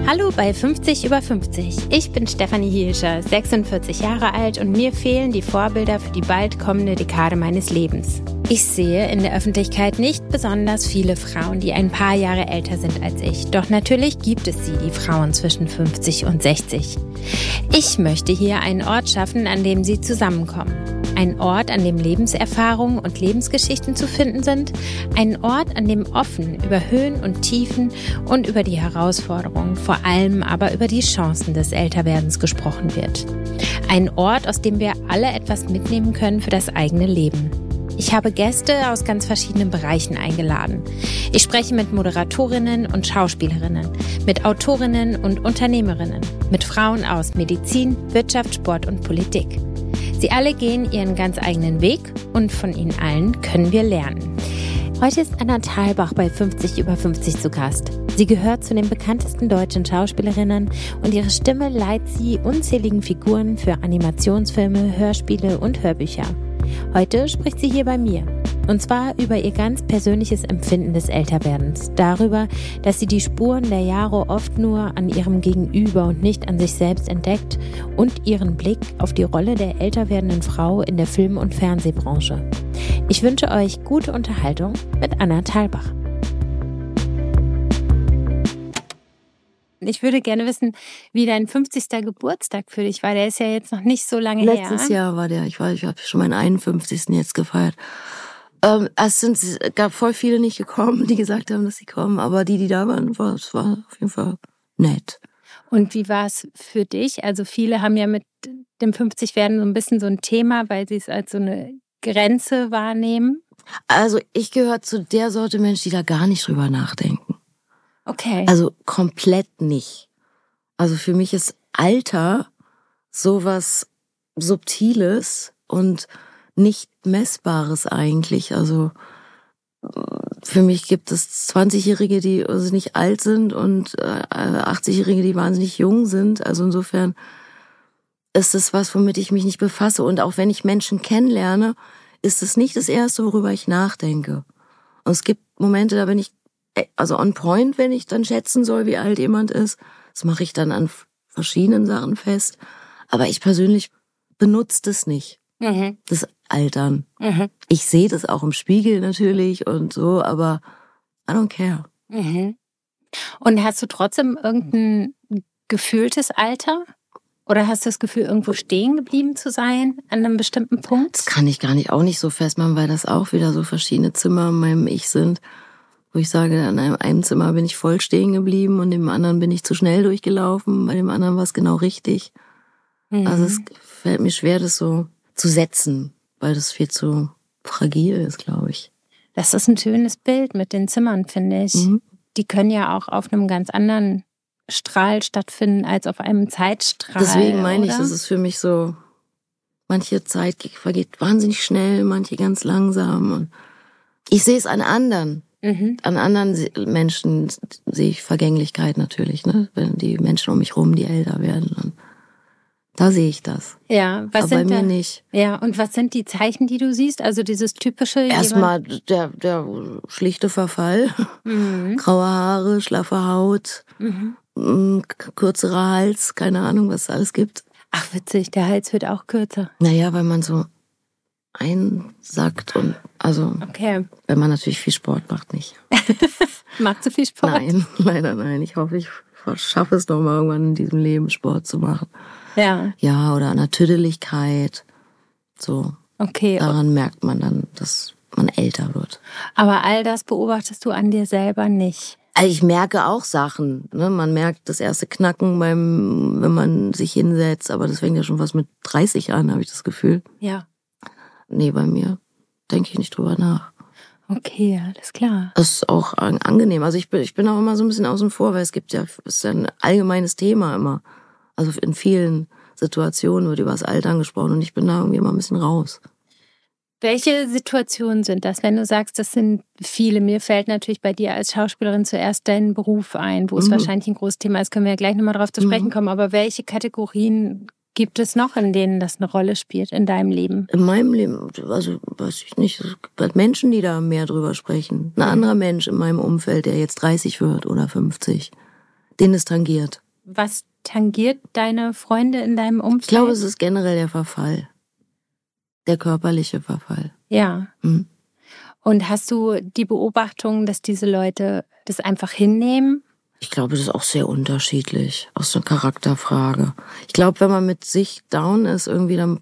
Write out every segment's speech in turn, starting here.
Hallo bei 50 über 50. Ich bin Stefanie Hielscher, 46 Jahre alt und mir fehlen die Vorbilder für die bald kommende Dekade meines Lebens. Ich sehe in der Öffentlichkeit nicht besonders viele Frauen, die ein paar Jahre älter sind als ich. Doch natürlich gibt es sie, die Frauen zwischen 50 und 60. Ich möchte hier einen Ort schaffen, an dem sie zusammenkommen. Ein Ort, an dem Lebenserfahrungen und Lebensgeschichten zu finden sind. Ein Ort, an dem offen über Höhen und Tiefen und über die Herausforderungen, vor allem aber über die Chancen des Älterwerdens gesprochen wird. Ein Ort, aus dem wir alle etwas mitnehmen können für das eigene Leben. Ich habe Gäste aus ganz verschiedenen Bereichen eingeladen. Ich spreche mit Moderatorinnen und Schauspielerinnen, mit Autorinnen und Unternehmerinnen, mit Frauen aus Medizin, Wirtschaft, Sport und Politik. Sie alle gehen ihren ganz eigenen Weg und von ihnen allen können wir lernen. Heute ist Anna Thalbach bei 50 über 50 zu Gast. Sie gehört zu den bekanntesten deutschen Schauspielerinnen und ihre Stimme leiht sie unzähligen Figuren für Animationsfilme, Hörspiele und Hörbücher. Heute spricht sie hier bei mir. Und zwar über ihr ganz persönliches Empfinden des Älterwerdens. Darüber, dass sie die Spuren der Jahre oft nur an ihrem Gegenüber und nicht an sich selbst entdeckt und ihren Blick auf die Rolle der älter werdenden Frau in der Film- und Fernsehbranche. Ich wünsche euch gute Unterhaltung mit Anna Thalbach. Ich würde gerne wissen, wie dein 50. Geburtstag für dich war. Der ist ja jetzt noch nicht so lange her. Letztes Jahr war der. Ich habe schon meinen 51. jetzt gefeiert. Es gab voll viele nicht gekommen, die gesagt haben, dass sie kommen. Aber die da waren, es war auf jeden Fall nett. Und wie war es für dich? Also viele haben ja mit dem 50-Werden so ein bisschen so ein Thema, weil sie es als so eine Grenze wahrnehmen. Also ich gehöre zu der Sorte Mensch, die da gar nicht drüber nachdenken. Okay. Also komplett nicht. Also für mich ist Alter sowas Subtiles und nicht Messbares eigentlich. Also für mich gibt es 20-Jährige, die also nicht alt sind und 80-Jährige, die wahnsinnig jung sind. Also insofern ist es was, womit ich mich nicht befasse. Und auch wenn ich Menschen kennenlerne, ist es nicht das Erste, worüber ich nachdenke. Und es gibt Momente, da bin ich also on point, wenn ich dann schätzen soll, wie alt jemand ist. Das mache ich dann an verschiedenen Sachen fest. Aber ich persönlich benutze das nicht. Mhm. Das Altern. Mhm. Ich sehe das auch im Spiegel natürlich und so, aber I don't care. Mhm. Und hast du trotzdem irgendein gefühltes Alter? Oder hast du das Gefühl, irgendwo stehen geblieben zu sein an einem bestimmten Punkt? Das kann ich auch nicht so festmachen, weil das auch wieder so verschiedene Zimmer in meinem Ich sind. Wo ich sage, an einem Zimmer bin ich voll stehen geblieben und dem anderen bin ich zu schnell durchgelaufen, bei dem anderen war es genau richtig. Mhm. Also es fällt mir schwer, das so zu setzen, weil das viel zu fragil ist, glaube ich. Das ist ein schönes Bild mit den Zimmern, finde ich. Mhm. Die können ja auch auf einem ganz anderen Strahl stattfinden als auf einem Zeitstrahl. Deswegen meine ich, das ist für mich so, manche Zeit vergeht wahnsinnig schnell, manche ganz langsam. Und ich sehe es an anderen. Mhm. An anderen Menschen sehe ich Vergänglichkeit natürlich, ne? Wenn die Menschen um mich rum, die älter werden. Und da sehe ich das. Ja, was aber sind bei mir nicht. Ja, und was sind die Zeichen, die du siehst? Also dieses typische... Erstmal der schlichte Verfall. Mhm. Graue Haare, schlaffe Haut, kürzerer Hals, keine Ahnung, was es alles gibt. Ach witzig, der Hals wird auch kürzer. Naja, weil man so einsackt und also wenn man natürlich viel Sport macht, nicht. Magst du viel Sport? Nein, leider nein. Ich hoffe, ich schaffe es noch mal irgendwann in diesem Leben, Sport zu machen. Ja. Ja, oder an der Tüdeligkeit. So. Okay. Daran merkt man dann, dass man älter wird. Aber all das beobachtest du an dir selber nicht? Also ich merke auch Sachen. Ne? Man merkt das erste Knacken wenn man sich hinsetzt. Aber das fängt ja schon fast mit 30 an, habe ich das Gefühl. Ja. Nee, bei mir denke ich nicht drüber nach. Okay, alles klar. Das ist auch angenehm. Also ich bin auch immer so ein bisschen außen vor, weil es ist ja ein allgemeines Thema immer. Also in vielen Situationen wird über das Altern gesprochen und ich bin da irgendwie immer ein bisschen raus. Welche Situationen sind das, wenn du sagst, das sind viele? Mir fällt natürlich bei dir als Schauspielerin zuerst dein Beruf ein, wo es wahrscheinlich ein großes Thema ist. Können wir ja gleich nochmal drauf zu sprechen kommen. Aber welche Kategorien gibt es noch, in denen das eine Rolle spielt in deinem Leben? In meinem Leben, also weiß ich nicht, es gibt halt Menschen, die da mehr drüber sprechen. Ein anderer Mensch in meinem Umfeld, der jetzt 30 wird oder 50, den es tangiert. Was tangiert deine Freunde in deinem Umfeld? Ich glaube, es ist generell der Verfall. Der körperliche Verfall. Ja. Mhm. Und hast du die Beobachtung, dass diese Leute das einfach hinnehmen? Ich glaube, das ist auch sehr unterschiedlich. Auch so eine Charakterfrage. Ich glaube, wenn man mit sich down ist, irgendwie, dann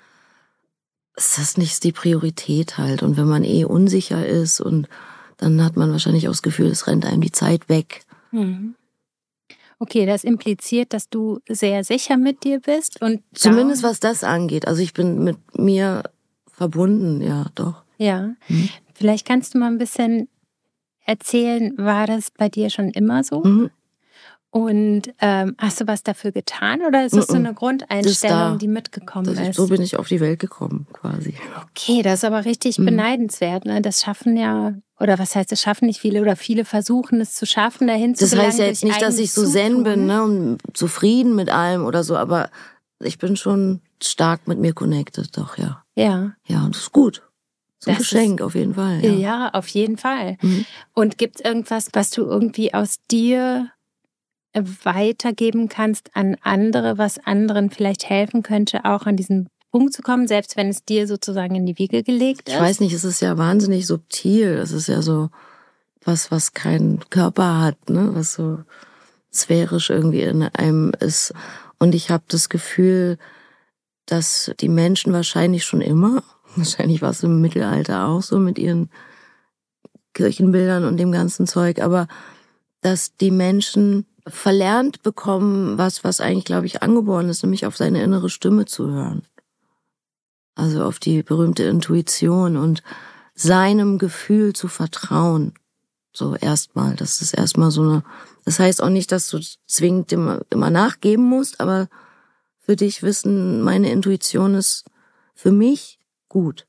ist das nicht die Priorität halt. Und wenn man unsicher ist, und dann hat man wahrscheinlich auch das Gefühl, es rennt einem die Zeit weg. Mhm. Okay, das impliziert, dass du sehr sicher mit dir bist. Und zumindest was das angeht. Also ich bin mit mir verbunden, ja, doch. Ja, vielleicht kannst du mal ein bisschen erzählen, war das bei dir schon immer so? Mhm. Und hast du was dafür getan oder ist das so eine Grundeinstellung, die mitgekommen ist? So bin ich auf die Welt gekommen, quasi. Okay, das ist aber richtig beneidenswert. Ne? Das schaffen ja, oder was heißt, das schaffen nicht viele, oder viele versuchen es zu schaffen, dahin zu gelangen. Das heißt ja jetzt nicht, dass ich so zen bin, ne, und zufrieden mit allem oder so, aber ich bin schon stark mit mir connected, doch, ja. Ja. Ja, und das ist gut. So ein Geschenk, auf jeden Fall. Ja, auf jeden Fall. Und gibt es irgendwas, was du irgendwie aus dir weitergeben kannst an andere, was anderen vielleicht helfen könnte, auch an diesen Punkt zu kommen, selbst wenn es dir sozusagen in die Wiege gelegt ist? Ich weiß nicht, es ist ja wahnsinnig subtil. Es ist ja so was keinen Körper hat, ne, was so sphärisch irgendwie in einem ist. Und ich habe das Gefühl, dass die Menschen wahrscheinlich war es im Mittelalter auch so mit ihren Kirchenbildern und dem ganzen Zeug, aber dass die Menschen verlernt bekommen, was eigentlich, glaube ich, angeboren ist, nämlich auf seine innere Stimme zu hören. Also auf die berühmte Intuition und seinem Gefühl zu vertrauen. So erstmal, das ist erstmal das heißt auch nicht, dass du zwingend immer nachgeben musst, aber für dich wissen, meine Intuition ist für mich gut.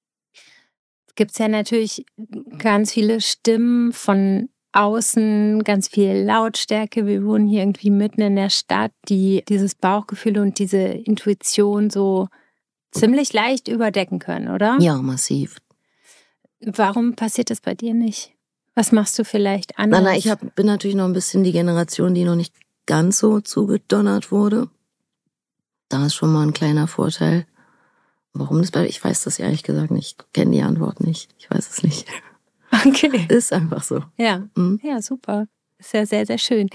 Es gibt ja natürlich ganz viele Stimmen von außen, ganz viel Lautstärke. Wir wohnen hier irgendwie mitten in der Stadt, die dieses Bauchgefühl und diese Intuition so ziemlich leicht überdecken können, oder? Ja, massiv. Warum passiert das bei dir nicht? Was machst du vielleicht anders? Ich bin natürlich noch ein bisschen die Generation, die noch nicht ganz so zugedonnert wurde. Da ist schon mal ein kleiner Vorteil. Warum das ich weiß das ehrlich gesagt nicht. Ich kenne die Antwort nicht. Ich weiß es nicht. Okay. Ist einfach so. Ja, ja, super. Ist ja sehr, sehr schön.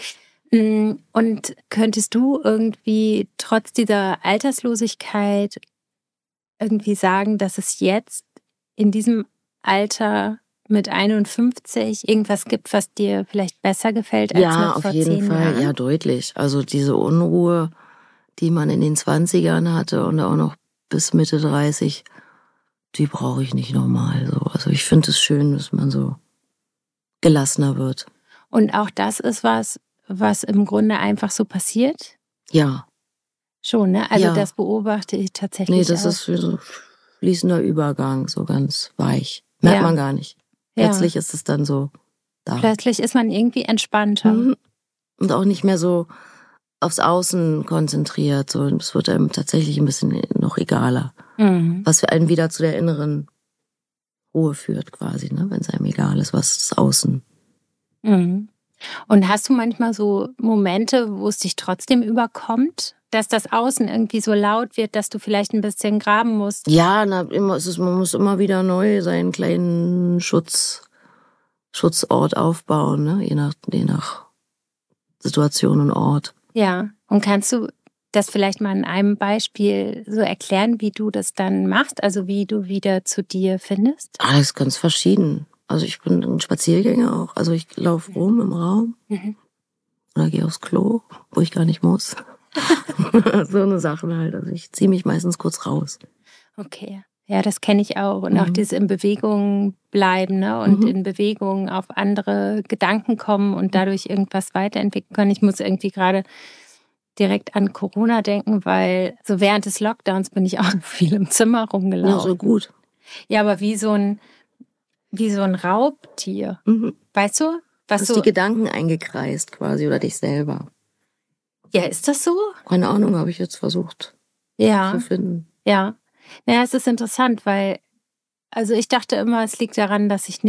Und könntest du irgendwie trotz dieser Alterslosigkeit irgendwie sagen, dass es jetzt in diesem Alter mit 51 irgendwas gibt, was dir vielleicht besser gefällt als noch vor 10 Jahren? Ja, auf jeden Fall. Ja, deutlich. Also diese Unruhe, die man in den 20ern hatte und auch noch bis Mitte 30, die brauche ich nicht nochmal. So. Also ich finde es schön, dass man so gelassener wird. Und auch das ist was im Grunde einfach so passiert? Ja. Schon, ne? Also das beobachte ich tatsächlich. Nee, das ist so fließender Übergang, so ganz weich. Merkt man gar nicht. Plötzlich ist es dann so da. Plötzlich ist man irgendwie entspannter. Und auch nicht mehr so aufs Außen konzentriert. So, es wird einem tatsächlich ein bisschen noch egaler. Was für einen wieder zu der inneren Ruhe führt quasi, ne? Wenn es einem egal ist, was das Außen. Und hast du manchmal so Momente, wo es dich trotzdem überkommt, dass das Außen irgendwie so laut wird, dass du vielleicht ein bisschen graben musst? Ja, man muss immer wieder neu seinen kleinen Schutzort aufbauen, ne? Je nach Situation und Ort. Ja, und kannst du das vielleicht mal in einem Beispiel so erklären, wie du das dann machst, also wie du wieder zu dir findest? Das ist ganz verschieden. Also ich bin ein Spaziergänger auch. Also ich laufe rum im Raum oder gehe aufs Klo, wo ich gar nicht muss. So eine Sache halt. Also ich ziehe mich meistens kurz raus. Okay. Ja, das kenne ich auch. Und auch dieses in Bewegung bleiben, ne? Und in Bewegung auf andere Gedanken kommen und dadurch irgendwas weiterentwickeln können. Ich muss irgendwie gerade direkt an Corona denken, weil so während des Lockdowns bin ich auch viel im Zimmer rumgelaufen. Ja, so gut. Ja, aber wie so ein Raubtier. Weißt du? Du hast die Gedanken eingekreist quasi oder dich selber. Ja, ist das so? Keine Ahnung, habe ich jetzt versucht zu finden. Ja. Naja, es ist interessant, weil, also ich dachte immer, es liegt daran, dass ich nicht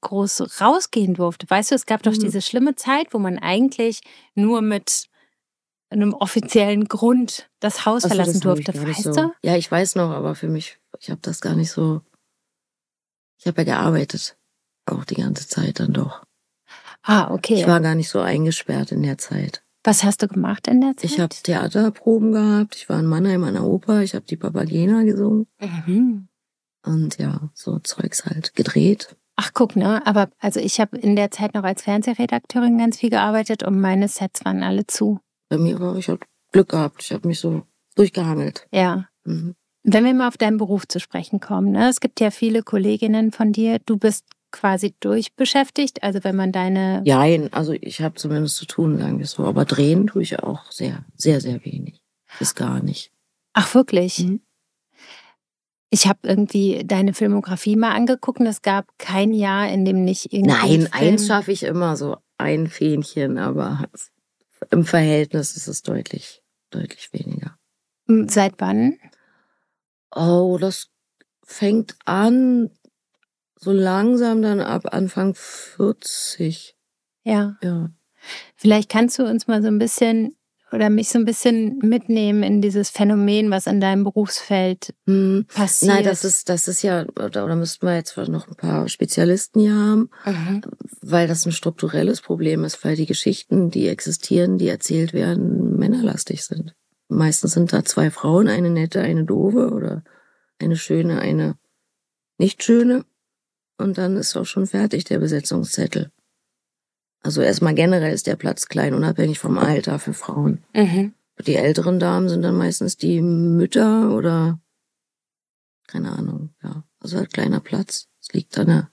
groß rausgehen durfte. Weißt du, es gab doch diese schlimme Zeit, wo man eigentlich nur mit einem offiziellen Grund das Haus verlassen durfte. Weißt du? Ja, ich weiß noch, aber für mich, ich habe das gar nicht so. Ich habe ja gearbeitet, auch die ganze Zeit dann doch. Ah, okay. Ich war gar nicht so eingesperrt in der Zeit. Was hast du gemacht in der Zeit? Ich habe Theaterproben gehabt. Ich war in Mannheim an der Oper. Ich habe die Papagena gesungen. Und ja, so Zeugs halt gedreht. Ach, guck, ne? Aber also ich habe in der Zeit noch als Fernsehredakteurin ganz viel gearbeitet und meine Sets waren alle zu. Bei mir ich habe Glück gehabt. Ich habe mich so durchgehangelt. Ja. Wenn wir mal auf deinen Beruf zu sprechen kommen, ne? Es gibt ja viele Kolleginnen von dir. Du bist quasi durchbeschäftigt, also wenn man deine... Ja, also ich habe zumindest zu tun, sagen wir so. Aber drehen tue ich auch sehr, sehr, sehr wenig. Bis gar nicht. Ach, wirklich? Ich habe irgendwie deine Filmografie mal angeguckt und es gab kein Jahr, in dem nicht irgendwie... Nein, eins schaffe ich immer, so ein Fähnchen, aber im Verhältnis ist es deutlich, deutlich weniger. Seit wann? Oh, das fängt an so langsam dann ab Anfang 40. Ja. Ja. Vielleicht kannst du uns mal so ein bisschen oder mich so ein bisschen mitnehmen in dieses Phänomen, was in deinem Berufsfeld passiert. Nein, das ist ja, oder müssten wir jetzt noch ein paar Spezialisten hier haben, weil das ein strukturelles Problem ist, weil die Geschichten, die existieren, die erzählt werden, männerlastig sind. Meistens sind da zwei Frauen, eine nette, eine doofe oder eine schöne, eine nicht schöne. Und dann ist auch schon fertig der Besetzungszettel. Also erstmal generell ist der Platz klein, unabhängig vom Alter für Frauen. Die älteren Damen sind dann meistens die Mütter oder keine Ahnung, ja. Also halt kleiner Platz. Es liegt an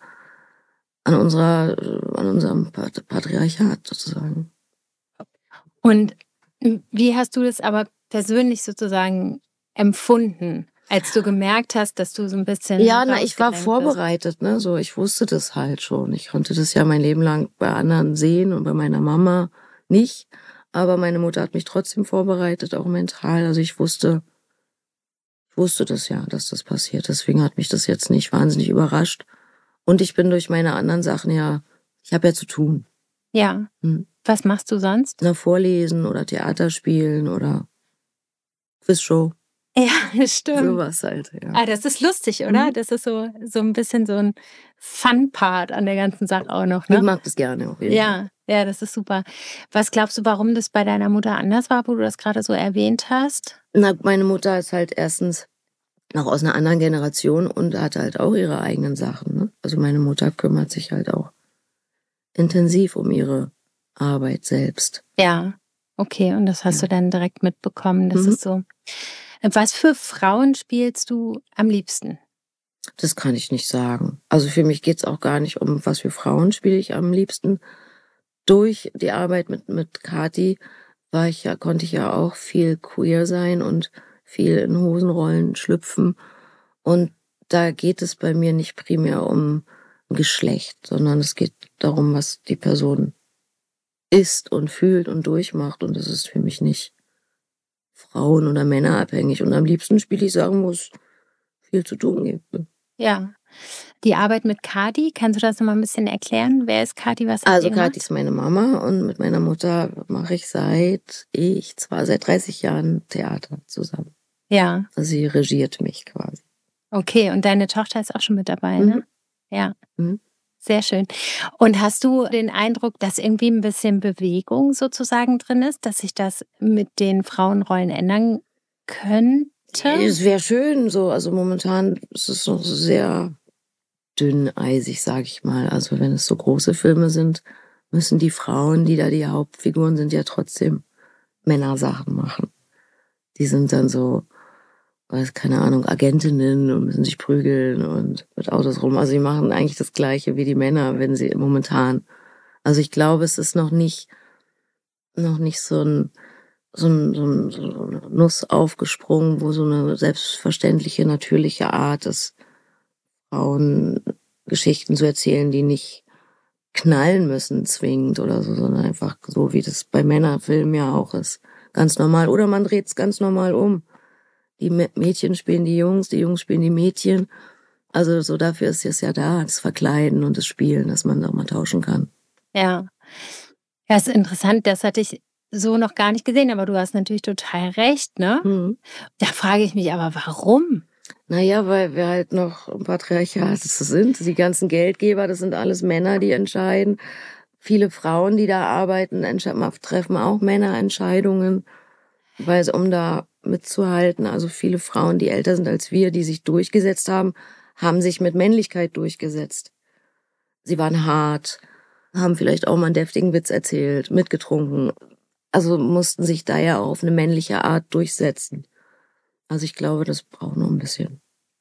unserem Patriarchat sozusagen. Und wie hast du das aber persönlich sozusagen empfunden, als du gemerkt hast, dass du so ein bisschen... Ja, ich war vorbereitet, ne? So, ich wusste das halt schon. Ich konnte das ja mein Leben lang bei anderen sehen und bei meiner Mama nicht. Aber meine Mutter hat mich trotzdem vorbereitet, auch mental. Also ich wusste das ja, dass das passiert. Deswegen hat mich das jetzt nicht wahnsinnig überrascht. Und ich bin durch meine anderen Sachen ich habe ja zu tun. Ja. Was machst du sonst? Na, vorlesen oder Theater spielen oder Quizshow. Ja, stimmt. Sowas halt, ja. Ah, das ist lustig, oder? Das ist so ein bisschen so ein Fun-Part an der ganzen Sache auch noch, ne? Ich mag das gerne auf jeden Fall. Ja, das ist super. Was glaubst du, warum das bei deiner Mutter anders war, wo du das gerade so erwähnt hast? Na, meine Mutter ist halt erstens noch aus einer anderen Generation und hat halt auch ihre eigenen Sachen, ne? Also meine Mutter kümmert sich halt auch intensiv um ihre Arbeit selbst. Ja, okay. Und das hast du dann direkt mitbekommen. Das ist so. Was für Frauen spielst du am liebsten? Das kann ich nicht sagen. Also für mich geht's auch gar nicht um, was für Frauen spiele ich am liebsten. Durch die Arbeit mit Kathi konnte ich ja auch viel queer sein und viel in Hosenrollen schlüpfen. Und da geht es bei mir nicht primär um Geschlecht, sondern es geht darum, was die Person ist und fühlt und durchmacht. Und das ist für mich nicht Frauen- oder Männer abhängig. Und am liebsten spiele ich Sachen, wo es viel zu tun gibt. Ja. Die Arbeit mit Kathi, kannst du das noch mal ein bisschen erklären? Wer ist Kathi? Was hat Also die gemacht? Kathi ist meine Mama und mit meiner Mutter mache ich seit 30 Jahren Theater zusammen. Ja. Also sie regiert mich quasi. Okay, und deine Tochter ist auch schon mit dabei, ne? Ja. Sehr schön. Und hast du den Eindruck, dass irgendwie ein bisschen Bewegung sozusagen drin ist, dass sich das mit den Frauenrollen ändern könnte? Es wäre schön so. Also momentan ist es noch sehr dünneisig, sag ich mal. Also wenn es so große Filme sind, müssen die Frauen, die da die Hauptfiguren sind, ja trotzdem Männersachen machen. Die sind dann so, keine Ahnung, Agentinnen und müssen sich prügeln und mit Autos rum. Also die machen eigentlich das Gleiche wie die Männer, wenn sie momentan. Also ich glaube, es ist noch nicht so eine Nuss aufgesprungen, wo so eine selbstverständliche, natürliche Art ist, Frauen Geschichten zu erzählen, die nicht knallen müssen zwingend oder so, sondern einfach so, wie das bei Männerfilmen ja auch ist. Ganz normal. Oder man dreht es ganz normal um. Die Mädchen spielen die Jungs spielen die Mädchen Also so dafür ist es ja da, das Verkleiden und das Spielen, dass man auch mal tauschen kann. Ja. Ja, ist interessant, das hatte ich so noch gar nicht gesehen, aber du hast natürlich total recht, ne? Mhm. Da frage ich mich aber, warum? Naja, weil wir halt noch im Patriarchat sind. Die ganzen Geldgeber, das sind alles Männer, die entscheiden. Viele Frauen, die da arbeiten, treffen auch Männerentscheidungen, um da mitzuhalten. Also viele Frauen, die älter sind als wir, die sich durchgesetzt haben, haben sich mit Männlichkeit durchgesetzt. Sie waren hart, haben vielleicht auch mal einen deftigen Witz erzählt, mitgetrunken. Also mussten sich da ja auch auf eine männliche Art durchsetzen. Also ich glaube, das braucht noch ein bisschen.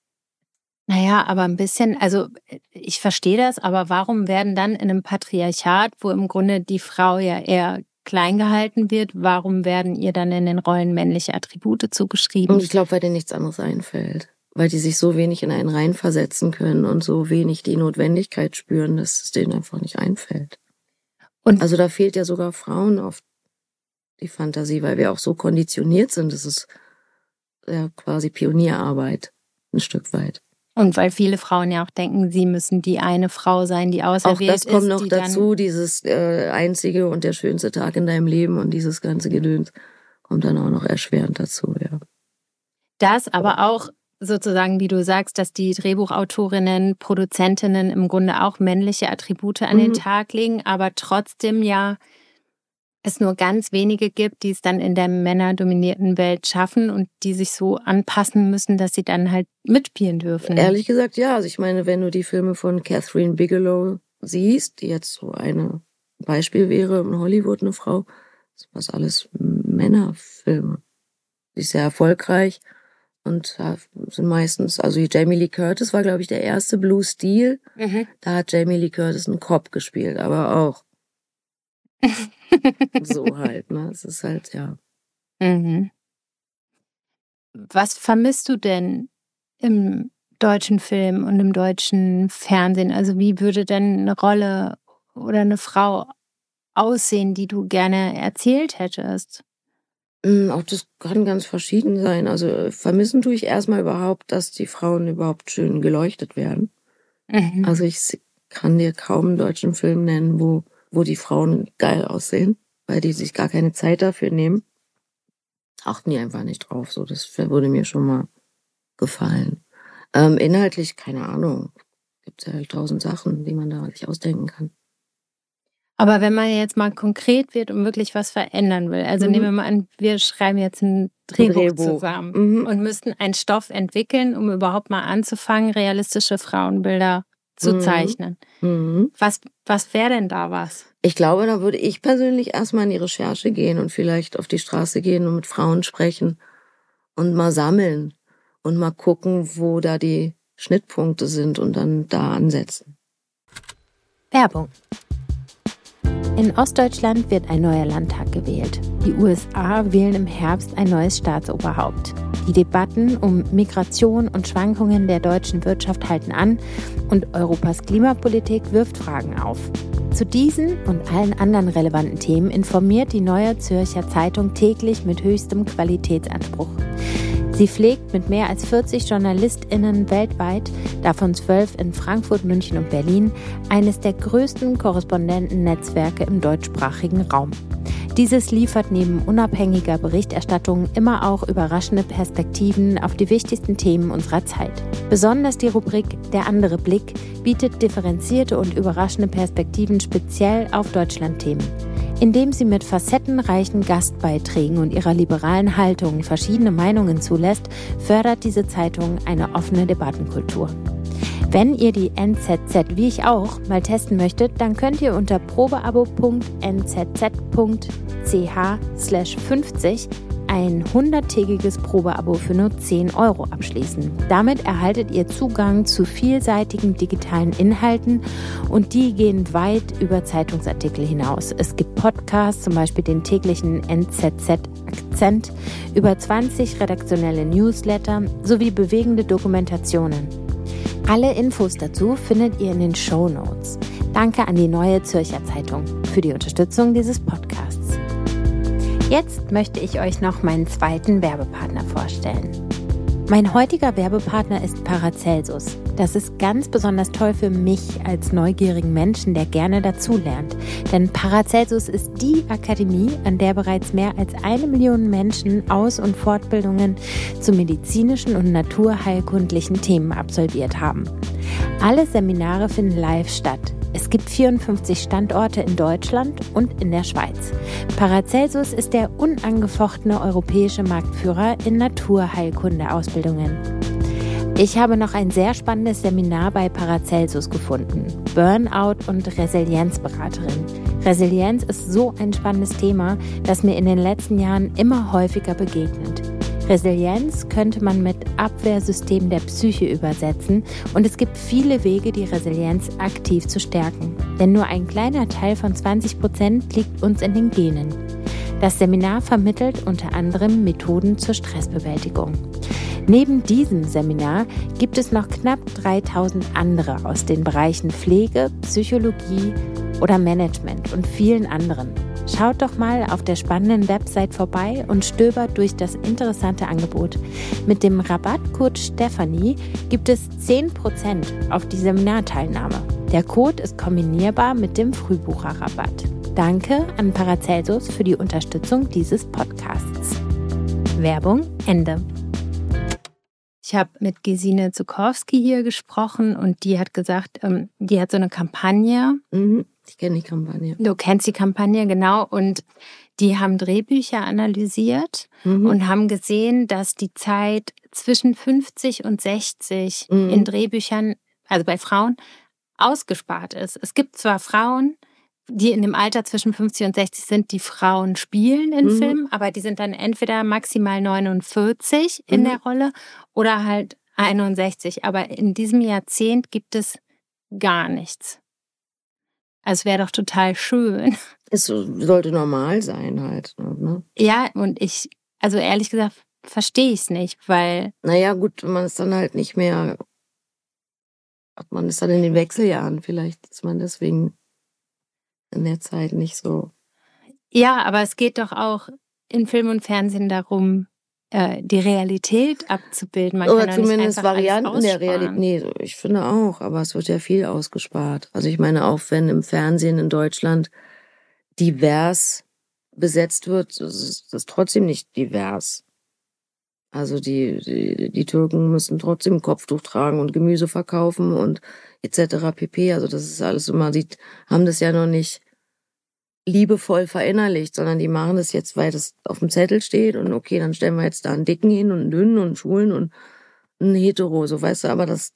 Naja, aber ein bisschen, also ich verstehe das, aber warum werden dann in einem Patriarchat, wo im Grunde die Frau ja eher klein gehalten wird, warum werden ihr dann in den Rollen männliche Attribute zugeschrieben? Und ich glaube, weil denen nichts anderes einfällt. Weil die sich so wenig in einen reinversetzen können und so wenig die Notwendigkeit spüren, dass es denen einfach nicht einfällt. Und also da fehlt ja sogar Frauen oft die Fantasie, weil wir auch so konditioniert sind. Das ist ja quasi Pionierarbeit, ein Stück weit. Und weil viele Frauen ja auch denken, sie müssen die eine Frau sein, die auserwählt ist. Auch das kommt noch dazu, dieses einzige und der schönste Tag in deinem Leben und dieses ganze Gedöns kommt dann auch noch erschwerend dazu, ja. Das aber auch sozusagen, wie du sagst, dass die Drehbuchautorinnen, Produzentinnen im Grunde auch männliche Attribute an den Tag legen, aber trotzdem ja es nur ganz wenige gibt, die es dann in der männerdominierten Welt schaffen und die sich so anpassen müssen, dass sie dann halt mitspielen dürfen. Ehrlich gesagt, ja. Also ich meine, wenn du die Filme von Catherine Bigelow siehst, die jetzt so ein Beispiel wäre in Hollywood, eine Frau, was alles Männerfilme. Die ist sehr erfolgreich und sind meistens, also Jamie Lee Curtis war, glaube ich, der erste Blue Steel. Da hat Jamie Lee Curtis einen Cop gespielt, aber auch so halt, ne? Es ist halt, ja. Was vermisst du denn im deutschen Film und im deutschen Fernsehen? Also wie würde denn eine Rolle oder eine Frau aussehen, die du gerne erzählt hättest? Auch das kann ganz verschieden sein. Also vermissen tue ich erstmal überhaupt, dass die Frauen überhaupt schön geleuchtet werden. Also ich kann dir kaum einen deutschen Film nennen, wo die Frauen geil aussehen, weil die sich gar keine Zeit dafür nehmen. Achten die einfach nicht drauf. So, das würde mir schon mal gefallen. Inhaltlich, keine Ahnung. Gibt ja halt 1000 Sachen, die man da sich ausdenken kann. Aber wenn man jetzt mal konkret wird und wirklich was verändern will, also nehmen wir mal an, wir schreiben jetzt ein Drehbuch zusammen und müssten einen Stoff entwickeln, um überhaupt mal anzufangen, realistische Frauenbilder zu zeichnen. Was wäre denn da was? Ich glaube, da würde ich persönlich erstmal in die Recherche gehen und vielleicht auf die Straße gehen und mit Frauen sprechen und mal sammeln und mal gucken, wo da die Schnittpunkte sind und dann da ansetzen. Werbung. In Ostdeutschland wird ein neuer Landtag gewählt. Die USA wählen im Herbst ein neues Staatsoberhaupt. Die Debatten um Migration und Schwankungen der deutschen Wirtschaft halten an und Europas Klimapolitik wirft Fragen auf. Zu diesen und allen anderen relevanten Themen informiert die Neue Zürcher Zeitung täglich mit höchstem Qualitätsanspruch. Sie pflegt mit mehr als 40 JournalistInnen weltweit, davon 12 in Frankfurt, München und Berlin, eines der größten Korrespondentennetzwerke im deutschsprachigen Raum. Dieses liefert neben unabhängiger Berichterstattung immer auch überraschende Perspektiven auf die wichtigsten Themen unserer Zeit. Besonders die Rubrik Der andere Blick bietet differenzierte und überraschende Perspektiven speziell auf Deutschlandthemen. Indem sie mit facettenreichen Gastbeiträgen und ihrer liberalen Haltung verschiedene Meinungen zulässt, fördert diese Zeitung eine offene Debattenkultur. Wenn ihr die NZZ, wie ich auch, mal testen möchtet, dann könnt ihr unter probeabo.nzz.ch/50 ein 100-tägiges Probeabo für nur 10 € abschließen. Damit erhaltet ihr Zugang zu vielseitigen digitalen Inhalten und die gehen weit über Zeitungsartikel hinaus. Es gibt Podcasts, zum Beispiel den täglichen NZZ-Akzent, über 20 redaktionelle Newsletter sowie bewegende Dokumentationen. Alle Infos dazu findet ihr in den Shownotes. Danke an die Neue Zürcher Zeitung für die Unterstützung dieses Podcasts. Jetzt möchte ich euch noch meinen zweiten Werbepartner vorstellen. Mein heutiger Werbepartner ist Paracelsus. Das ist ganz besonders toll für mich als neugierigen Menschen, der gerne dazulernt. Denn Paracelsus ist die Akademie, an der bereits mehr als 1 Million Menschen Aus- und Fortbildungen zu medizinischen und naturheilkundlichen Themen absolviert haben. Alle Seminare finden live statt. Es gibt 54 Standorte in Deutschland und in der Schweiz. Paracelsus ist der unangefochtene europäische Marktführer in Naturheilkunde-Ausbildungen. Ich habe noch ein sehr spannendes Seminar bei Paracelsus gefunden. Burnout und Resilienzberaterin. Resilienz ist so ein spannendes Thema, das mir in den letzten Jahren immer häufiger begegnet. Resilienz könnte man mit Abwehrsystem der Psyche übersetzen und es gibt viele Wege, die Resilienz aktiv zu stärken. Denn nur ein kleiner Teil von 20% liegt uns in den Genen. Das Seminar vermittelt unter anderem Methoden zur Stressbewältigung. Neben diesem Seminar gibt es noch knapp 3000 andere aus den Bereichen Pflege, Psychologie oder Management und vielen anderen. Schaut doch mal auf der spannenden Website vorbei und stöbert durch das interessante Angebot. Mit dem Rabattcode Stefanie gibt es 10% auf die Seminarteilnahme. Der Code ist kombinierbar mit dem Frühbucherrabatt. Danke an Paracelsus für die Unterstützung dieses Podcasts. Werbung Ende. Ich habe mit Gesine Zukowski hier gesprochen und die hat gesagt, die hat so eine Kampagne. Ich kenne die Kampagne. Du kennst die Kampagne, genau. Und die haben Drehbücher analysiert und haben gesehen, dass die Zeit zwischen 50 und 60 in Drehbüchern, also bei Frauen, ausgespart ist. Es gibt zwar Frauen, die in dem Alter zwischen 50 und 60 sind, die Frauen spielen in Filmen, aber die sind dann entweder maximal 49 in der Rolle oder halt 61. Aber in diesem Jahrzehnt gibt es gar nichts. Also es wäre doch total schön. Es sollte normal sein halt. Ne? Ja, und also ehrlich gesagt, verstehe ich es nicht, weil... Naja, gut, man ist dann halt nicht mehr... Man ist dann in den Wechseljahren. Vielleicht ist man deswegen in der Zeit nicht so... Ja, aber es geht doch auch in Film und Fernsehen darum, die Realität abzubilden. Man Oder kann zumindest Varianten der Realität. Nee, ich finde auch, aber es wird ja viel ausgespart. Also ich meine, auch wenn im Fernsehen in Deutschland divers besetzt wird, ist das trotzdem nicht divers. Also die Türken müssen trotzdem Kopftuch tragen und Gemüse verkaufen und etc. pp. Also das ist alles immer, die haben das ja noch nicht liebevoll verinnerlicht, sondern die machen das jetzt, weil das auf dem Zettel steht und okay, dann stellen wir jetzt da einen Dicken hin und einen Dünnen und einen Schwulen und einen Hetero, so weißt du, aber das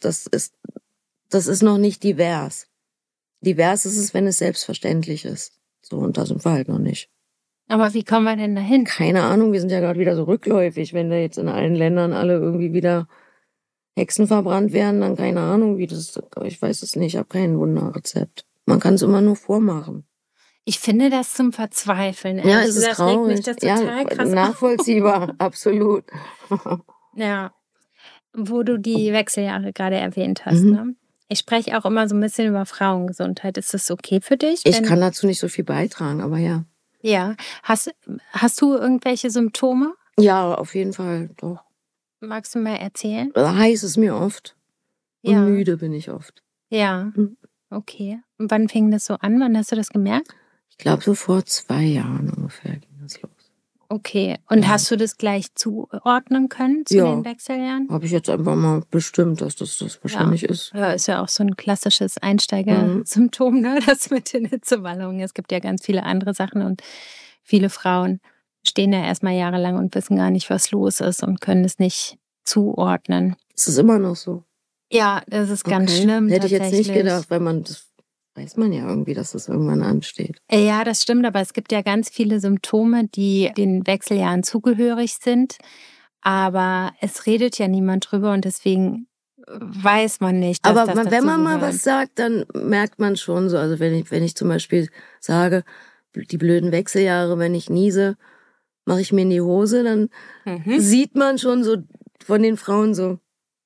ist noch nicht divers. Divers ist es, wenn es selbstverständlich ist. So, und da sind wir halt noch nicht. Aber wie kommen wir denn dahin? Keine Ahnung, wir sind ja gerade wieder so rückläufig, wenn da jetzt in allen Ländern alle irgendwie wieder Hexen verbrannt werden, dann keine Ahnung, wie das, ich weiß es nicht, ich habe kein Wunderrezept. Man kann es immer nur vormachen. Ich finde das zum Verzweifeln. Ja, es ist traurig. Regt mich das total krass nachvollziehbar, absolut. Ja, wo du die Wechseljahre gerade erwähnt hast. Ne? Ich spreche auch immer so ein bisschen über Frauengesundheit. Ist das okay für dich? Ich kann dazu nicht so viel beitragen, aber ja. Ja. Hast du irgendwelche Symptome? Ja, auf jeden Fall, doch. Magst du mal erzählen? Heiß ist mir oft. Ja. Und müde bin ich oft. Ja, okay. Und wann fing das so an? Wann hast du das gemerkt? Ich glaube, so vor 2 Jahren ungefähr ging das los. Okay. Und hast du das gleich zuordnen können zu den Wechseljahren? Habe ich jetzt einfach mal bestimmt, dass das wahrscheinlich ist. Ja, ist ja auch so ein klassisches Einsteigersymptom, ne? Das mit den Hitzewallungen. Es gibt ja ganz viele andere Sachen und viele Frauen stehen ja erstmal jahrelang und wissen gar nicht, was los ist und können es nicht zuordnen. Ist es immer noch so? Ja, das ist ganz schlimm. Hätte ich jetzt nicht gedacht, weil das weiß man ja irgendwie, dass das irgendwann ansteht. Ja, das stimmt, aber es gibt ja ganz viele Symptome, die den Wechseljahren zugehörig sind. Aber es redet ja niemand drüber und deswegen weiß man nicht, dass aber das wenn man mal was sagt, dann merkt man schon so. Also wenn ich zum Beispiel sage, die blöden Wechseljahre, wenn ich niese, mache ich mir in die Hose, dann sieht man schon so von den Frauen so.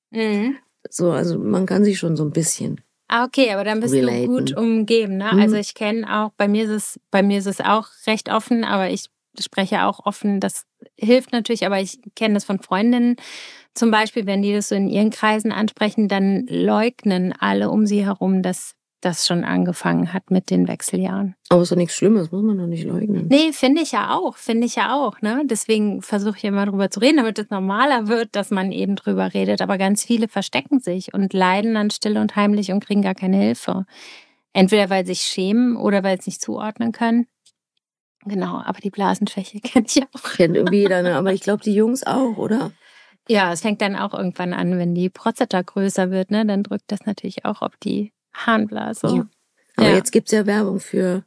So, also man kann sich schon so ein bisschen. Ah, okay, aber dann bist du gut umgeben, ne? Also ich kenne auch, bei mir ist es auch recht offen, aber ich spreche auch offen, das hilft natürlich, aber ich kenne das von Freundinnen zum Beispiel, wenn die das so in ihren Kreisen ansprechen, dann leugnen alle um sie herum, dass das schon angefangen hat mit den Wechseljahren. Aber ist doch nichts Schlimmes, muss man doch nicht leugnen. Nee, finde ich ja auch, ne? Deswegen versuche ich immer drüber zu reden, damit es normaler wird, dass man eben drüber redet. Aber ganz viele verstecken sich und leiden dann still und heimlich und kriegen gar keine Hilfe. Entweder weil sie sich schämen oder weil sie es nicht zuordnen können. Genau, aber die Blasenschwäche kenne ich auch. Kennt irgendwie jeder, ne? Aber ich glaube, die Jungs auch, oder? Ja, es fängt dann auch irgendwann an, wenn die Prostata größer wird, ne? Dann drückt das natürlich auch auf die Harnblase. Ja. Aber jetzt gibt's ja Werbung für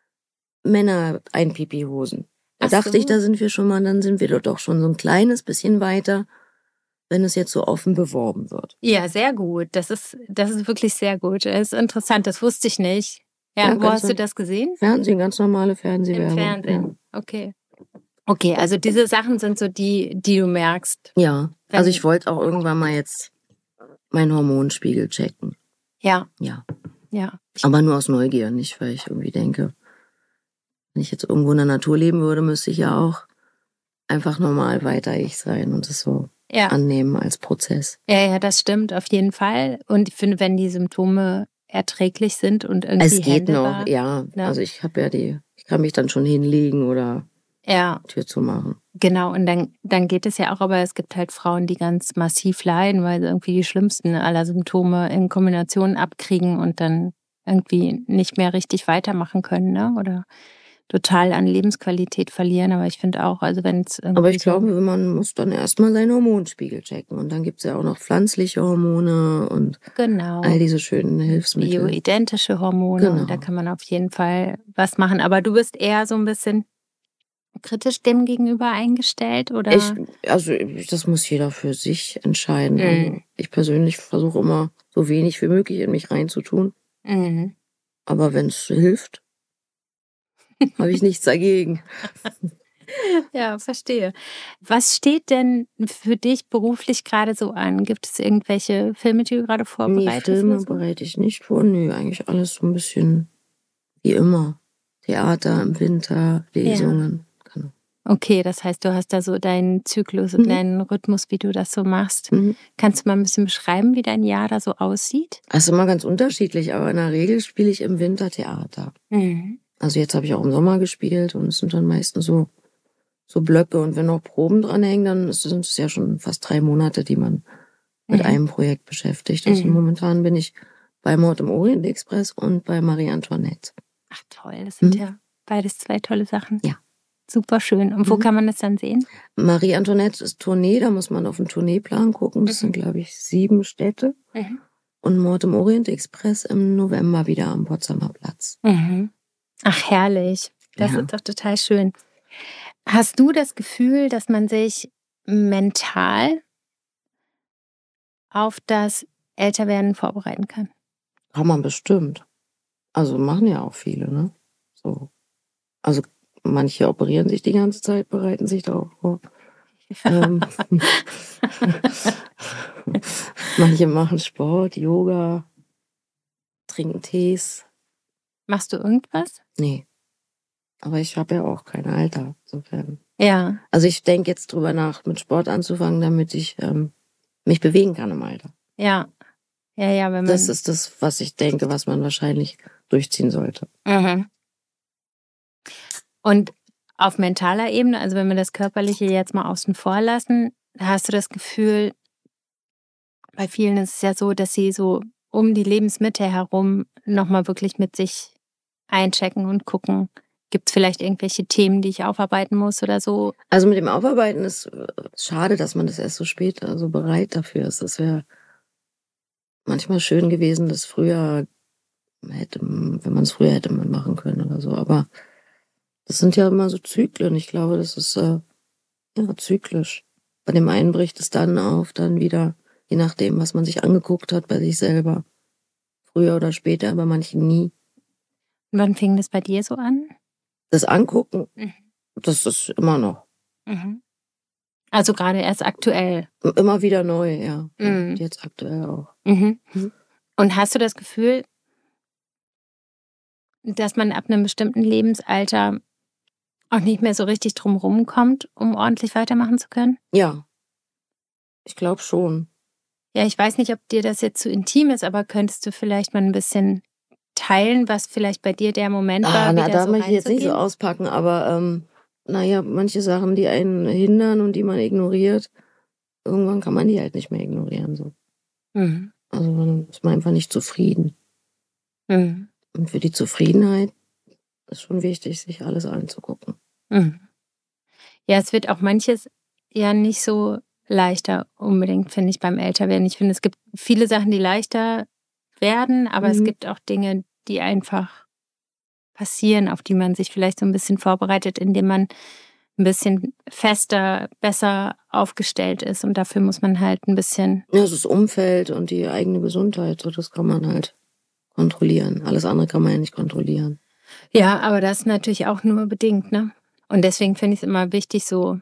Männer-Ein-Pipi-Hosen. Da dachte ich, da sind wir schon mal, dann sind wir doch schon so ein kleines bisschen weiter, wenn es jetzt so offen beworben wird. Ja, sehr gut. Das ist wirklich sehr gut. Das ist interessant, das wusste ich nicht. Ja, wo hast du das gesehen? Fernsehen, ganz normale Fernsehwerbung. Im Fernsehen, ja. Okay. Okay, also diese Sachen sind so die du merkst. Ja, also ich wollte auch irgendwann mal jetzt meinen Hormonspiegel checken. Ja. Ja. Ja. Aber nur aus Neugier, nicht weil ich irgendwie denke, wenn ich jetzt irgendwo in der Natur leben würde, müsste ich ja auch einfach normal weiter ich sein und es so annehmen als Prozess. Ja, das stimmt auf jeden Fall. Und ich finde, wenn die Symptome erträglich sind und irgendwie es geht handelbar, noch, ja. Also ich habe ja ich kann mich dann schon hinlegen oder Tür zumachen. Genau, und dann geht es ja auch, aber es gibt halt Frauen, die ganz massiv leiden, weil sie irgendwie die schlimmsten aller Symptome in Kombination abkriegen und dann irgendwie nicht mehr richtig weitermachen können, ne? Oder total an Lebensqualität verlieren. Aber ich finde auch, also wenn es irgendwie. Aber ich glaube, man muss dann erstmal seinen Hormonspiegel checken. Und dann gibt es ja auch noch pflanzliche Hormone und all diese schönen Hilfsmittel. Bioidentische Hormone. Genau. Und da kann man auf jeden Fall was machen. Aber du bist eher so ein bisschen kritisch dem gegenüber eingestellt, oder? Das muss jeder für sich entscheiden. Also ich persönlich versuche immer, so wenig wie möglich in mich reinzutun. Aber wenn es hilft, habe ich nichts dagegen. Ja, verstehe. Was steht denn für dich beruflich gerade so an? Gibt es irgendwelche Filme, die du gerade vorbereitest? Nee, Filme bereite ich nicht vor. Nö, eigentlich alles so ein bisschen wie immer. Theater im Winter, Lesungen. Ja. Okay, das heißt, du hast da so deinen Zyklus und deinen Rhythmus, wie du das so machst. Kannst du mal ein bisschen beschreiben, wie dein Jahr da so aussieht? Also immer ganz unterschiedlich, aber in der Regel spiele ich im Winter Theater. Also jetzt habe ich auch im Sommer gespielt und es sind dann meistens so Blöcke und wenn noch Proben dranhängen, dann sind es ja schon fast 3 Monate, die man mit einem Projekt beschäftigt. Also momentan bin ich bei Mord im Orient Express und bei Marie Antoinette. Ach toll, das sind ja beides 2 tolle Sachen. Ja. Super schön. Und wo kann man das dann sehen? Marie Antoinette ist Tournee, da muss man auf den Tourneeplan gucken. Das sind, glaube ich, 7 Städte. Und Mord im Orient Express im November wieder am Potsdamer Platz. Ach, herrlich. Das ist doch total schön. Hast du das Gefühl, dass man sich mental auf das Älterwerden vorbereiten kann? Kann man bestimmt. Also machen ja auch viele, ne? So. Also manche operieren sich die ganze Zeit, bereiten sich da auch vor. Manche machen Sport, Yoga, trinken Tees. Machst du irgendwas? Nee. Aber ich habe ja auch kein Alter, insofern. Ja. Also ich denke jetzt drüber nach, mit Sport anzufangen, damit ich mich bewegen kann im Alter. Ja. Ja, wenn man. Das ist das, was ich denke, was man wahrscheinlich durchziehen sollte. Und auf mentaler Ebene, also wenn wir das Körperliche jetzt mal außen vor lassen, hast du das Gefühl, bei vielen ist es ja so, dass sie so um die Lebensmitte herum nochmal wirklich mit sich einchecken und gucken, gibt es vielleicht irgendwelche Themen, die ich aufarbeiten muss oder so? Also mit dem Aufarbeiten ist schade, dass man das erst so spät so bereit dafür ist. Das wäre manchmal schön gewesen, das früher wenn man es früher hätte machen können oder so. Aber das sind ja immer so Zyklen. Ich glaube, das ist zyklisch. Bei dem einen bricht es dann auf, dann wieder, je nachdem, was man sich angeguckt hat bei sich selber. Früher oder später, bei manchen nie. Und wann fing das bei dir so an? Das Angucken, das ist immer noch. Also gerade erst aktuell? Immer wieder neu, ja. Jetzt aktuell auch. Und hast du das Gefühl, dass man ab einem bestimmten Lebensalter auch nicht mehr so richtig drumherum kommt, um ordentlich weitermachen zu können? Ja, ich glaube schon. Ja, ich weiß nicht, ob dir das jetzt zu intim ist, aber könntest du vielleicht mal ein bisschen teilen, was vielleicht bei dir der Moment war, Da wieder so möchte ich jetzt nicht so reinzugehen? auspacken, aber manche Sachen, die einen hindern und die man ignoriert, irgendwann kann man die halt nicht mehr ignorieren. So. Mhm. Also dann ist man einfach nicht zufrieden. Mhm. Und für die Zufriedenheit ist schon wichtig, sich alles anzugucken. Mhm. Ja, es wird auch manches ja nicht so leichter unbedingt, finde ich, beim Älterwerden. Ich finde, es gibt viele Sachen, die leichter werden, aber es gibt auch Dinge, die einfach passieren, auf die man sich vielleicht so ein bisschen vorbereitet, indem man ein bisschen fester, besser aufgestellt ist. Und dafür muss man halt ein bisschen. Ja, das Umfeld und die eigene Gesundheit, so das kann man halt kontrollieren. Alles andere kann man ja nicht kontrollieren. Ja, aber das natürlich auch nur bedingt, ne? Und deswegen finde ich es immer wichtig, so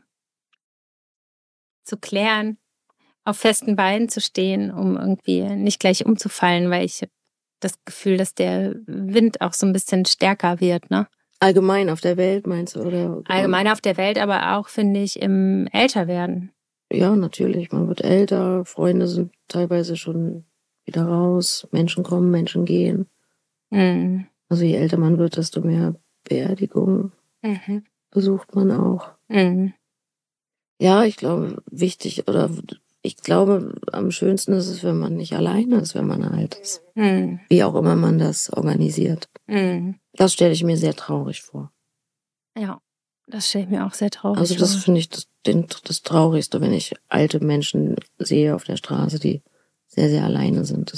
zu klären, auf festen Beinen zu stehen, um irgendwie nicht gleich umzufallen, weil ich habe das Gefühl, dass der Wind auch so ein bisschen stärker wird, ne? Allgemein auf der Welt, meinst du, oder? Allgemein auf der Welt, aber auch, finde ich, im Älterwerden. Ja, natürlich. Man wird älter, Freunde sind teilweise schon wieder raus, Menschen kommen, Menschen gehen. Mhm. Also je älter man wird, desto mehr Beerdigungen Mhm. besucht man auch. Mhm. Ja, ich glaube, ich glaube, am schönsten ist es, wenn man nicht alleine ist, wenn man alt ist. Mhm. Wie auch immer man das organisiert. Mhm. Das stelle ich mir sehr traurig vor. Ja, das stelle ich mir auch sehr traurig Also das vor. finde ich das Traurigste, wenn ich alte Menschen sehe auf der Straße, die sehr, sehr alleine sind.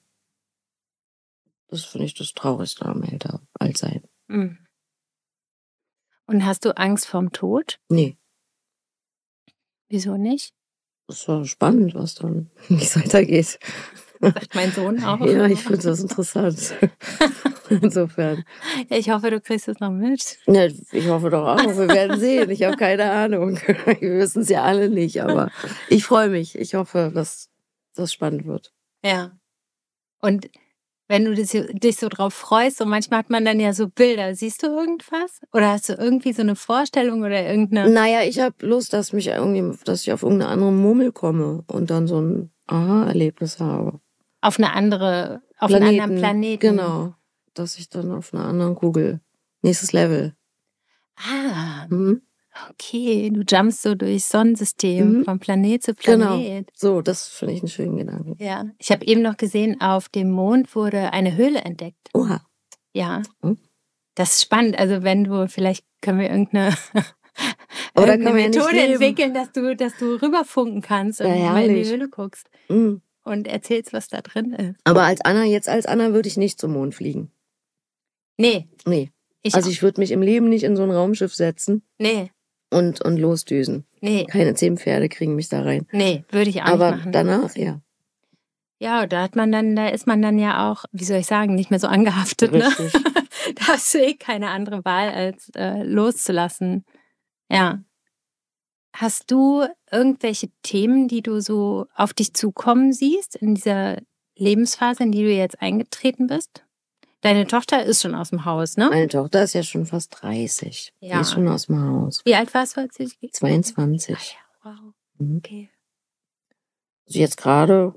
Das finde ich das Traurigste am Altsein. Mhm. Und hast du Angst vorm Tod? Nee, Wieso nicht? das war spannend, wie es weitergeht. Sagt mein Sohn auch. Ja, ich finde das interessant. Insofern. Ja, ich hoffe, du kriegst es noch mit. Ja, ich hoffe doch auch. Wir werden sehen. Ich habe keine Ahnung. Wir wissen es ja alle nicht, aber ich freue mich. Ich hoffe, dass das spannend wird. Ja. Und wenn du dich so drauf freust, und manchmal hat man dann ja so Bilder, siehst du irgendwas? Oder hast du irgendwie so eine Vorstellung oder irgendeine. Naja, ich habe Lust, dass ich auf irgendeine andere Murmel komme und dann so ein Aha-Erlebnis habe. Auf einen anderen Planeten. Genau. Dass ich dann auf einer anderen Kugel. Nächstes Level. Ah, Mhm. okay. Du jumpst so durchs Sonnensystem, von Planet zu Genau. Planet. So, das finde ich einen schönen Gedanken. Ja. Ich habe eben noch gesehen, auf dem Mond wurde eine Höhle entdeckt. Oha. Ja. Hm? Das ist spannend. Also vielleicht können wir irgendeine Oder kann man ja nicht Methode leben. entwickeln, dass du rüberfunken kannst und Ja, mal in die herrlich. Höhle guckst Mhm. und erzählst, was da drin ist. Aber als Anna würde ich nicht zum Mond fliegen. Nee. Nee. Ich Ich würde mich im Leben nicht in so ein Raumschiff setzen Nee. und losdüsen. Nee. Keine 10 Pferde kriegen mich da rein. Nee, würde ich auch Aber nicht machen. danach, ja. Ja, da ist man dann ja auch, wie soll ich sagen, nicht mehr so angehaftet, Richtig. ne? Da hast du keine andere Wahl, als loszulassen. Ja. Hast du irgendwelche Themen, die du so auf dich zukommen siehst in dieser Lebensphase, in die du jetzt eingetreten bist? Deine Tochter ist schon aus dem Haus, ne? Meine Tochter ist ja schon fast 30. Ja. Die ist schon aus dem Haus. Wie alt warst du, als sie 22. Ah, ja, wow. Mhm. Okay. Also jetzt gerade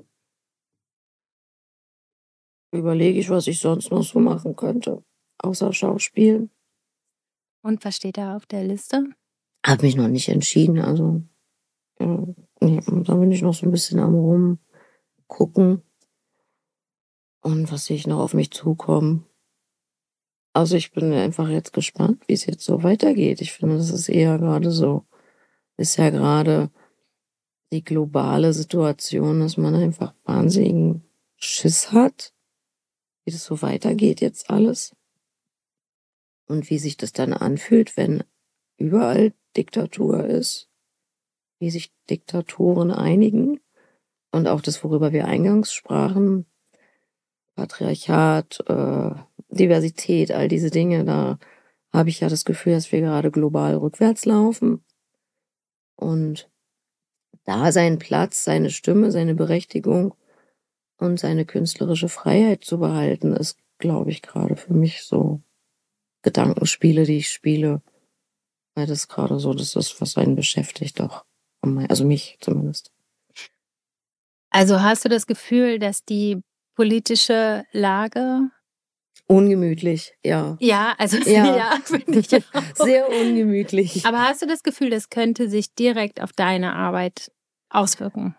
überlege ich, was ich sonst noch so machen könnte. Außer Schauspielen. Und was steht da auf der Liste? Habe mich noch nicht entschieden. Also nee, da bin ich noch so ein bisschen am Rumgucken. Und was sehe ich noch auf mich zukommen? Also ich bin einfach jetzt gespannt, wie es jetzt so weitergeht. Ich finde, das ist eher gerade so, ist ja gerade die globale Situation, dass man einfach wahnsinnigen Schiss hat, wie das so weitergeht jetzt alles. Und wie sich das dann anfühlt, wenn überall Diktatur ist, wie sich Diktatoren einigen und auch das, worüber wir eingangs sprachen, Patriarchat, Diversität, all diese Dinge, da habe ich ja das Gefühl, dass wir gerade global rückwärts laufen. Und da seinen Platz, seine Stimme, seine Berechtigung und seine künstlerische Freiheit zu behalten, ist, glaube ich, gerade für mich so Gedankenspiele, die ich spiele. Weil das gerade so das ist, was einen beschäftigt auch. Also mich zumindest. Also hast du das Gefühl, dass die politische Lage... Ungemütlich, ja. Ja, also Ja. finde ich auch. Sehr ungemütlich. Aber hast du das Gefühl, das könnte sich direkt auf deine Arbeit auswirken?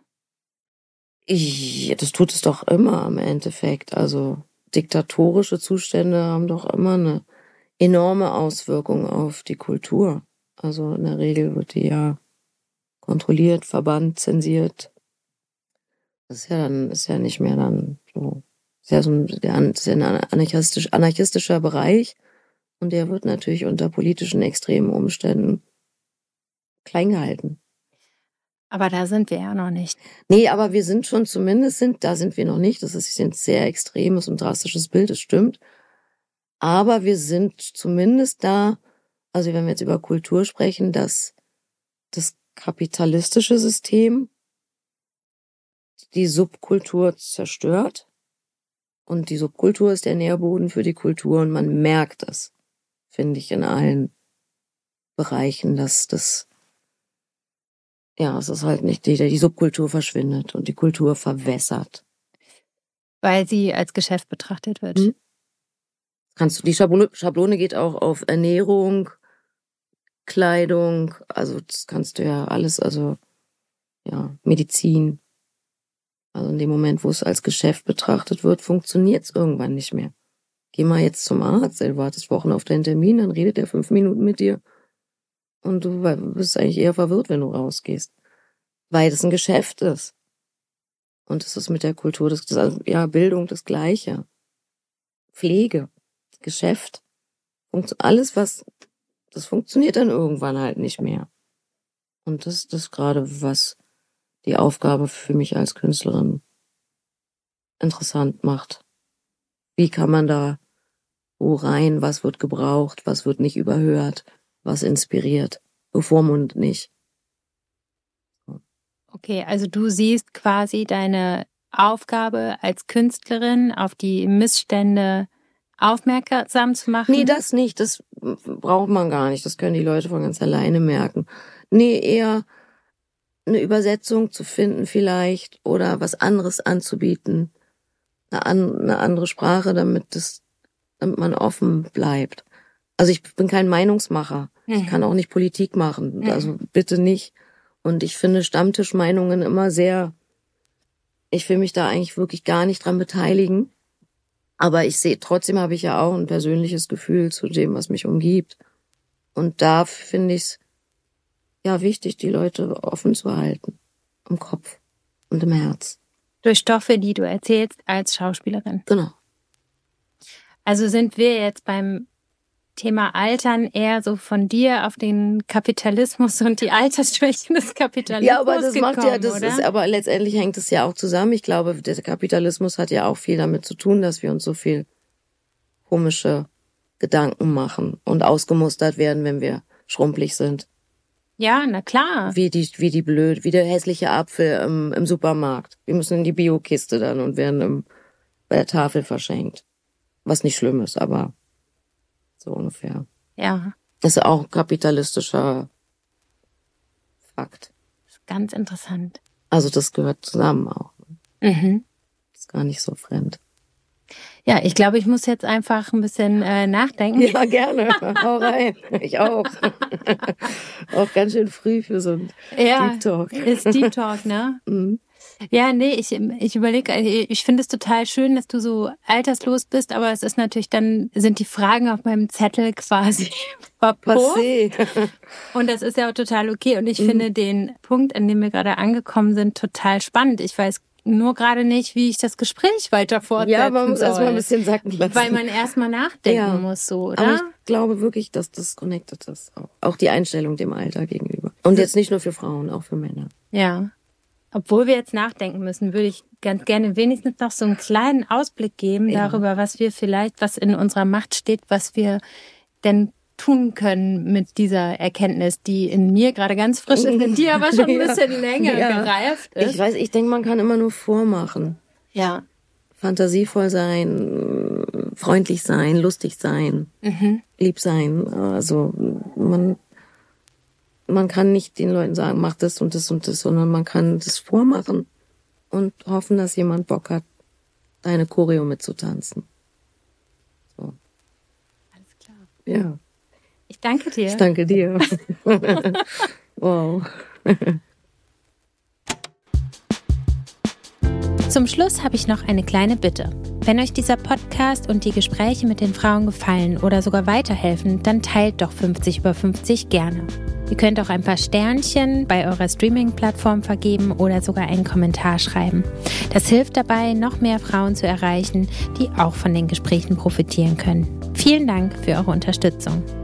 Das tut es doch immer im Endeffekt. Also diktatorische Zustände haben doch immer eine enorme Auswirkung auf die Kultur. Also in der Regel wird die ja kontrolliert, verbannt, zensiert. Das ist ja nicht mehr dann so. Das ist ja ein anarchistischer Bereich und der wird natürlich unter politischen extremen Umständen klein gehalten. Aber da sind wir ja noch nicht. Nee, aber wir sind schon da sind wir noch nicht. Das ist ein sehr extremes und drastisches Bild, das stimmt. Aber wir sind zumindest da, also wenn wir jetzt über Kultur sprechen, dass das kapitalistische System die Subkultur zerstört. Und die Subkultur ist der Nährboden für die Kultur und man merkt es, finde ich, in allen Bereichen, dass es ist halt nicht, die Subkultur verschwindet und die Kultur verwässert. Weil sie als Geschäft betrachtet wird. Mhm. Die Schablone geht auch auf Ernährung, Kleidung, also das kannst du ja alles, also ja, Medizin. Also in dem Moment, wo es als Geschäft betrachtet wird, funktioniert es irgendwann nicht mehr. Geh mal jetzt zum Arzt, du wartest Wochen auf deinen Termin, dann redet er 5 Minuten mit dir und du bist eigentlich eher verwirrt, wenn du rausgehst. Weil das ein Geschäft ist. Und das ist mit der Kultur, Bildung das Gleiche. Pflege, Geschäft, alles das funktioniert dann irgendwann halt nicht mehr. Und das ist gerade, was die Aufgabe für mich als Künstlerin interessant macht. Wie kann man da wo rein, was wird gebraucht, was wird nicht überhört, was inspiriert, bevormundet nicht. Okay, also du siehst quasi deine Aufgabe als Künstlerin, auf die Missstände aufmerksam zu machen? Nee, das nicht, das braucht man gar nicht, das können die Leute von ganz alleine merken. Nee, eher eine Übersetzung zu finden vielleicht oder was anderes anzubieten, eine andere Sprache, damit man offen bleibt. Also ich bin kein Meinungsmacher, ich kann auch nicht Politik machen, also bitte nicht. Und ich finde Stammtischmeinungen immer ich will mich da eigentlich wirklich gar nicht dran beteiligen. Aber trotzdem habe ich ja auch ein persönliches Gefühl zu dem, was mich umgibt. Und da finde ich es wichtig, die Leute offen zu halten. Im Kopf und im Herz. Durch Stoffe, die du erzählst als Schauspielerin. Genau. Also sind wir jetzt beim Thema Altern eher so von dir auf den Kapitalismus und die Altersschwächen des Kapitalismus ja, aber das gekommen, aber letztendlich hängt es ja auch zusammen. Ich glaube, der Kapitalismus hat ja auch viel damit zu tun, dass wir uns so viel komische Gedanken machen und ausgemustert werden, wenn wir schrumpelig sind. Ja, na klar. Wie der hässliche Apfel im Supermarkt. Wir müssen in die Biokiste dann und werden bei der Tafel verschenkt. Was nicht schlimm ist, aber so ungefähr. Ja. Das ist auch ein kapitalistischer Fakt. Das ist ganz interessant. Also das gehört zusammen auch. Mhm. Das ist gar nicht so fremd. Ja, ich glaube, ich muss jetzt einfach ein bisschen nachdenken. Ja, gerne. Hau rein. Ich auch. Auch ganz schön früh für so ein Deep Talk. Ist Deep Talk, ne? Mhm. Ja, nee, ich überlege, ich finde es total schön, dass du so alterslos bist, aber es ist natürlich sind die Fragen auf meinem Zettel quasi verpufft. Und das ist ja auch total okay. Und ich finde den Punkt, an dem wir gerade angekommen sind, total spannend. Ich weiß nur gerade nicht, wie ich das Gespräch weiter fortsetzen soll. Ja, man muss erstmal ein bisschen sacken lassen. Weil man erstmal nachdenken muss, so, oder? Aber ich glaube wirklich, dass das connected ist. Auch die Einstellung dem Alter gegenüber. Und jetzt nicht nur für Frauen, auch für Männer. Ja. Obwohl wir jetzt nachdenken müssen, würde ich ganz gerne wenigstens noch so einen kleinen Ausblick geben darüber, was in unserer Macht steht, was wir denn tun können mit dieser Erkenntnis, die in mir gerade ganz frisch ist, in dir aber schon ein bisschen länger gereift ist. Ich denke, man kann immer nur vormachen. Ja. Fantasievoll sein, freundlich sein, lustig sein, lieb sein. Also man kann nicht den Leuten sagen, mach das und das und das, sondern man kann das vormachen und hoffen, dass jemand Bock hat, deine Choreo mitzutanzen. So. Alles klar. Ja. Ich danke dir. Ich danke dir. Wow. Zum Schluss habe ich noch eine kleine Bitte. Wenn euch dieser Podcast und die Gespräche mit den Frauen gefallen oder sogar weiterhelfen, dann teilt doch 50 über 50 gerne. Ihr könnt auch ein paar Sternchen bei eurer Streaming-Plattform vergeben oder sogar einen Kommentar schreiben. Das hilft dabei, noch mehr Frauen zu erreichen, die auch von den Gesprächen profitieren können. Vielen Dank für eure Unterstützung.